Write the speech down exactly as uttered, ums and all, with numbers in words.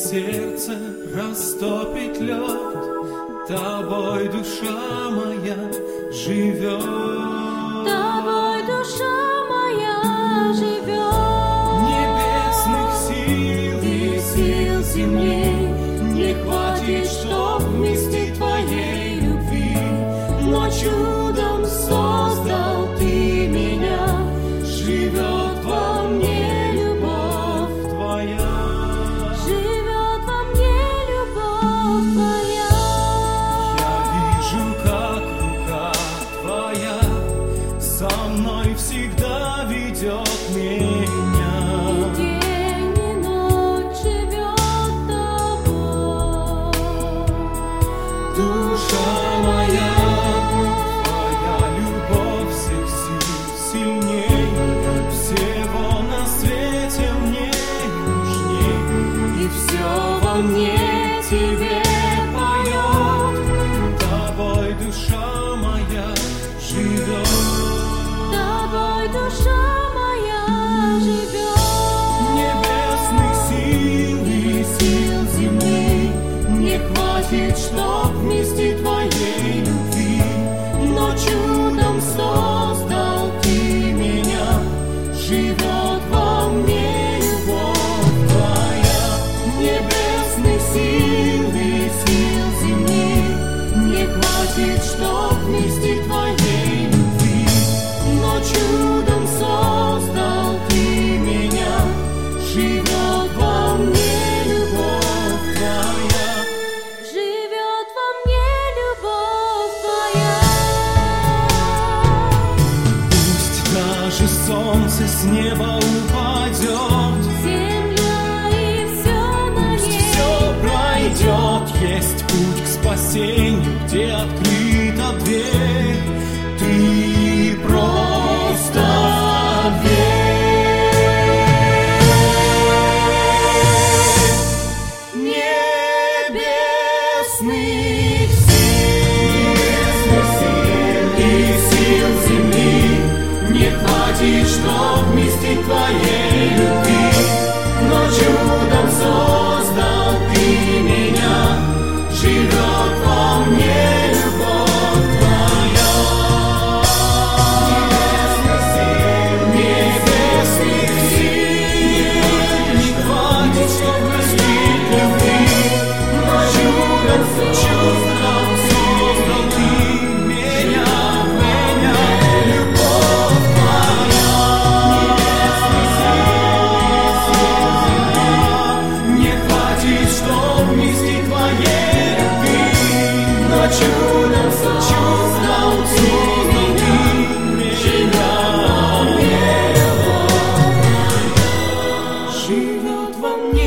сердце растопит лед, тобой душа моя живет. Тобой душа моя живет. Небесных сил и сил земли не хватит, чтоб вместить твоей любви, но чудом создал ты меня, живет во мне любовь твоя. Живет во мне любовь твоя. Я вижу, как рука твоя со мной всегда ведет меня. И день и ночь живет тобой. Душа моя, твоя любовь всех сил сильней, всего на свете мне нужней, и все во мне тебе поет. Тобой душа моя живет. Тобой душа моя живет. Небесных сил и сил земли не хватит, чтоб вместить твоей любви, но чудом создал ты меня, живет во мне любовь твоя. Небесных сил и сил земли не хватит, чтоб вместить твоей любви, но чудом создал ты меня, живет во мне любовь твоя. Живет во мне любовь твоя. Пусть даже солнце с неба упадет, Земля и все на пусть ней. все пройдет, есть путь к спасению, где открыта дверь. Ты просто верь. Небесных сил и сил земли не хватит, чтоб вместить твоей любви, но чудом создал ты меня, живет во мне любовь твоя. Небесных сил не хватит, чтоб вместить любви, но чудом, чудом создал ты меня, меня, любовь твоя. Не хватит, чтоб вместить твоей любви, но чудом, чудом создал ты меня, живет во мне.